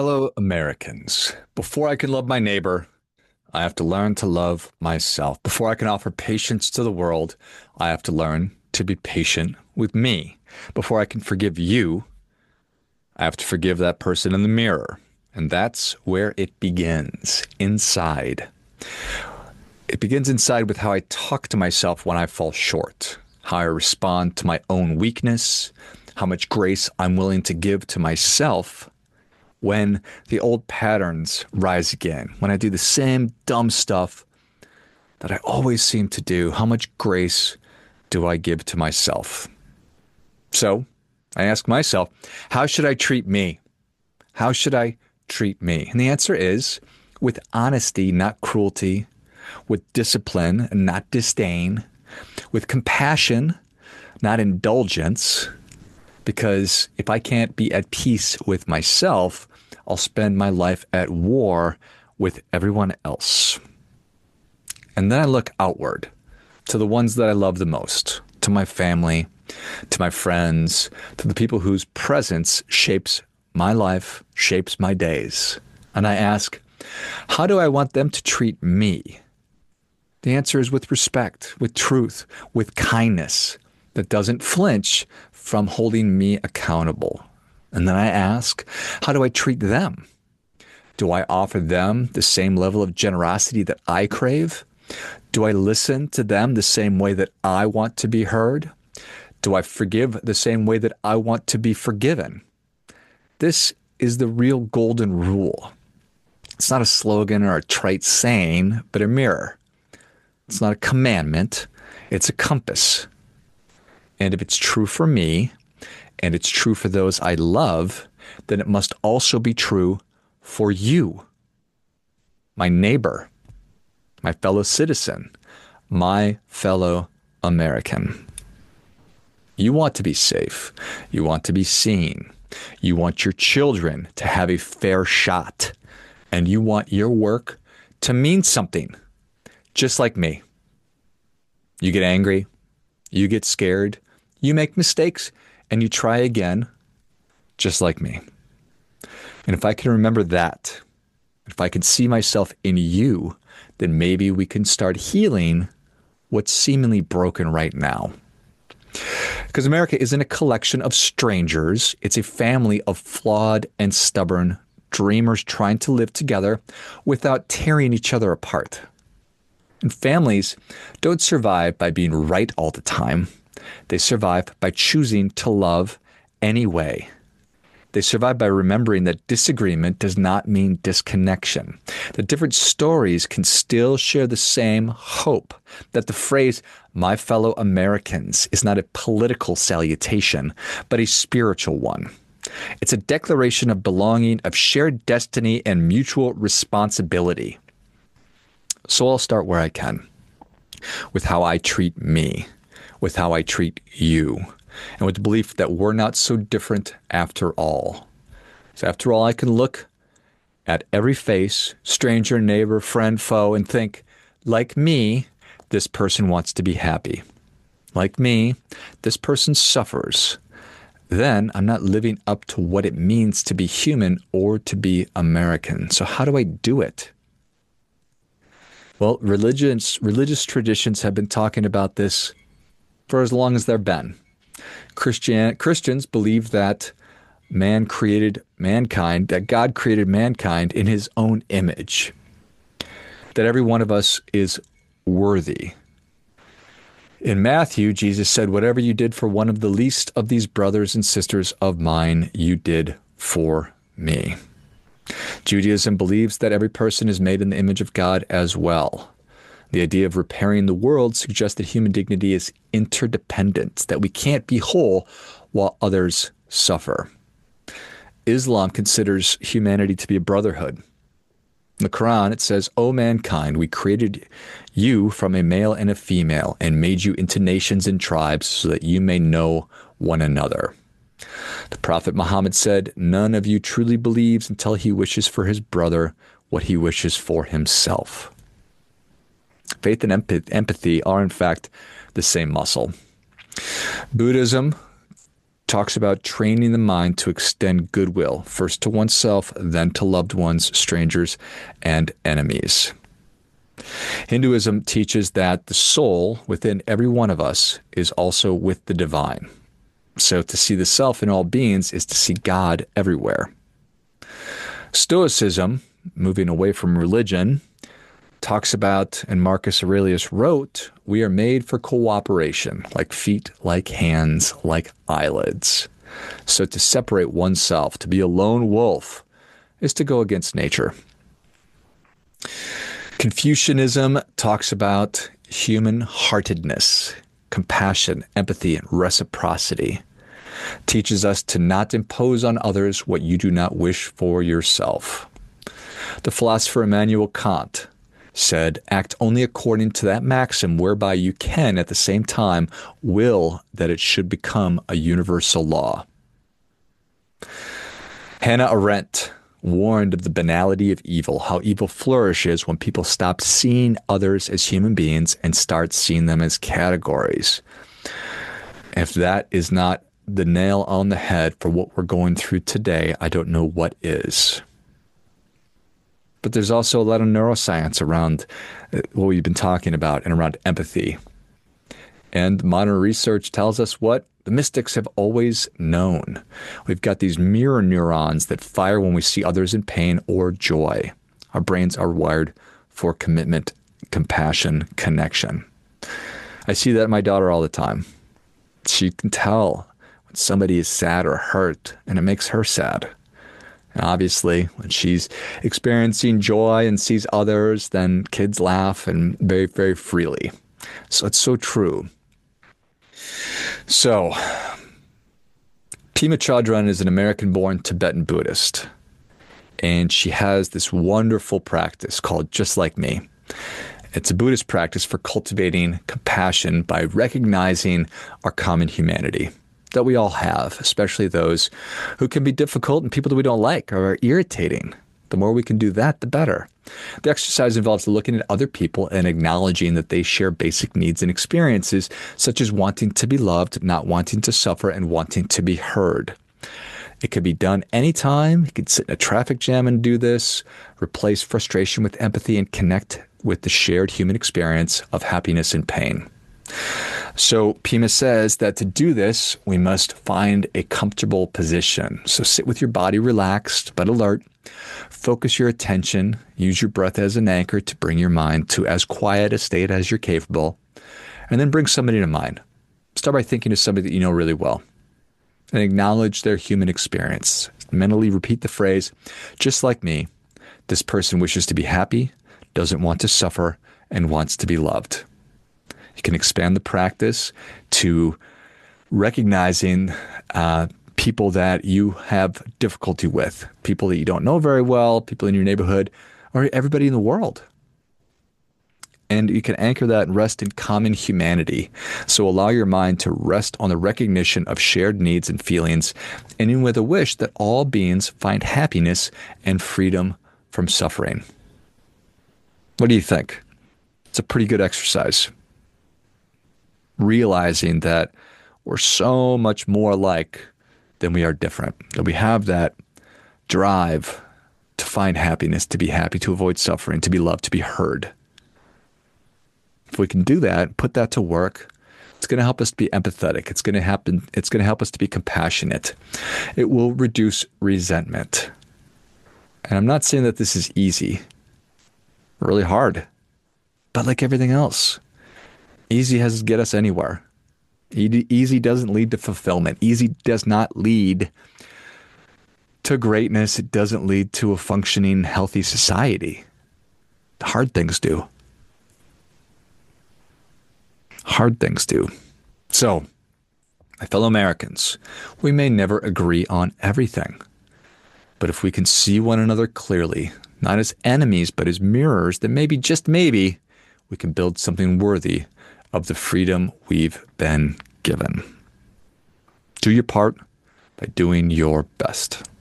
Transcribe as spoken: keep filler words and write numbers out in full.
fellow Americans, before I can love my neighbor, I have to learn to love myself. Before I can offer patience to the world, I have to learn to be patient with me. Before I can forgive you, I have to forgive that person in the mirror. And that's where it begins, inside. It begins inside with how I talk to myself when I fall short, how I respond to my own weakness, how much grace I'm willing to give to myself when the old patterns rise again, when I do the same dumb stuff that I always seem to do. How much grace do I give to myself? So I ask myself, how should I treat me? How should I treat me? And the answer is with honesty, not cruelty, with discipline, not disdain, with compassion, not indulgence. Because if I can't be at peace with myself, I'll spend my life at war with everyone else. And then I look outward to the ones that I love the most, to my family, to my friends, to the people whose presence shapes my life, shapes my days. And I ask, how do I want them to treat me? The answer is with respect, with truth, with kindness that doesn't flinch from holding me accountable. And then I ask, how do I treat them? Do I offer them the same level of generosity that I crave? Do I listen to them the same way that I want to be heard? Do I forgive the same way that I want to be forgiven? This is the real golden rule. It's not a slogan or a trite saying, but a mirror. It's not a commandment. It's a compass. And if it's true for me, and it's true for those I love, then it must also be true for you, my neighbor, my fellow citizen, my fellow American. You want to be safe. You want to be seen. You want your children to have a fair shot. And you want your work to mean something, just like me. You get angry. You get scared. You make mistakes. And you try again, just like me. And if I can remember that, if I can see myself in you, then maybe we can start healing what's seemingly broken right now. Because America isn't a collection of strangers. It's a family of flawed and stubborn dreamers trying to live together without tearing each other apart. And families don't survive by being right all the time. They survive by choosing to love anyway. They survive by remembering that disagreement does not mean disconnection. That different stories can still share the same hope. That the phrase, my fellow Americans, is not a political salutation, but a spiritual one. It's a declaration of belonging, of shared destiny, and mutual responsibility. So I'll start where I can, with how I treat me, with how I treat you, and with the belief that we're not so different after all. So after all, I can look at every face, stranger, neighbor, friend, foe, and think, like me, this person wants to be happy. Like me, this person suffers. Then I'm not living up to what it means to be human or to be American. So how do I do it? Well, religions, religious traditions have been talking about this for as long as they've been. Christian, Christians believe that man created mankind, that God created mankind in his own image, that every one of us is worthy. In Matthew, Jesus said, whatever you did for one of the least of these brothers and sisters of mine, you did for me. Judaism believes that every person is made in the image of God as well. The idea of repairing the world suggests that human dignity is interdependent, that we can't be whole while others suffer. Islam considers humanity to be a brotherhood. In the Quran, it says, O mankind, we created you from a male and a female and made you into nations and tribes so that you may know one another. The Prophet Muhammad said, none of you truly believes until he wishes for his brother what he wishes for himself. Faith and empathy are, in fact, the same muscle. Buddhism talks about training the mind to extend goodwill, first to oneself, then to loved ones, strangers, and enemies. Hinduism teaches that the soul within every one of us is also with the divine. So to see the self in all beings is to see God everywhere. Stoicism, moving away from religion, talks about, and Marcus Aurelius wrote, we are made for cooperation, like feet, like hands, like eyelids. So to separate oneself, to be a lone wolf, is to go against nature. Confucianism talks about human-heartedness, compassion, empathy, and reciprocity. Teaches us to not impose on others what you do not wish for yourself. The philosopher Immanuel Kant said, act only according to that maxim whereby you can at the same time will that it should become a universal law. Hannah Arendt warned of the banality of evil, how evil flourishes when people stop seeing others as human beings and start seeing them as categories. If that is not the nail on the head for what we're going through today, I don't know what is. But there's also a lot of neuroscience around what we've been talking about and around empathy. And modern research tells us what the mystics have always known. We've got these mirror neurons that fire when we see others in pain or joy. Our brains are wired for commitment, compassion, connection. I see that in my daughter all the time. She can tell when somebody is sad or hurt, and it makes her sad. And obviously, when she's experiencing joy and sees others, then kids laugh and very, very freely. So it's so true. So, Pema Chodron is an American-born Tibetan Buddhist, and she has this wonderful practice called Just Like Me. It's a Buddhist practice for cultivating compassion by recognizing our common humanity that we all have, especially those who can be difficult and people that we don't like or are irritating. The more we can do that, the better. The exercise involves looking at other people and acknowledging that they share basic needs and experiences, such as wanting to be loved, not wanting to suffer, and wanting to be heard. It can be done anytime. You can sit in a traffic jam and do this, replace frustration with empathy, and connect with the shared human experience of happiness and pain. So Pema says that to do this, we must find a comfortable position. So sit with your body relaxed but alert. Focus your attention. Use your breath as an anchor to bring your mind to as quiet a state as you're capable. And then bring somebody to mind. Start by thinking of somebody that you know really well. And acknowledge their human experience. Mentally repeat the phrase, just like me, this person wishes to be happy, doesn't want to suffer, and wants to be loved. You can expand the practice to recognizing uh, people that you have difficulty with, people that you don't know very well, people in your neighborhood, or everybody in the world. And you can anchor that and rest in common humanity. So allow your mind to rest on the recognition of shared needs and feelings, ending with a wish that all beings find happiness and freedom from suffering. What do you think? It's a pretty good exercise. Realizing that we're so much more alike than we are different. That we have that drive to find happiness, to be happy, to avoid suffering, to be loved, to be heard. If we can do that, put that to work, it's going to help us to be empathetic. It's going to happen. It's going to help us to be compassionate. It will reduce resentment. And I'm not saying that this is easy, really hard, but like everything else, easy has to get us anywhere. Easy doesn't lead to fulfillment. Easy does not lead to greatness. It doesn't lead to a functioning, healthy society. The hard things do. Hard things do. So, my fellow Americans, we may never agree on everything. But if we can see one another clearly, not as enemies, but as mirrors, then maybe, just maybe, we can build something worthy of the freedom we've been given. Do your part by doing your best.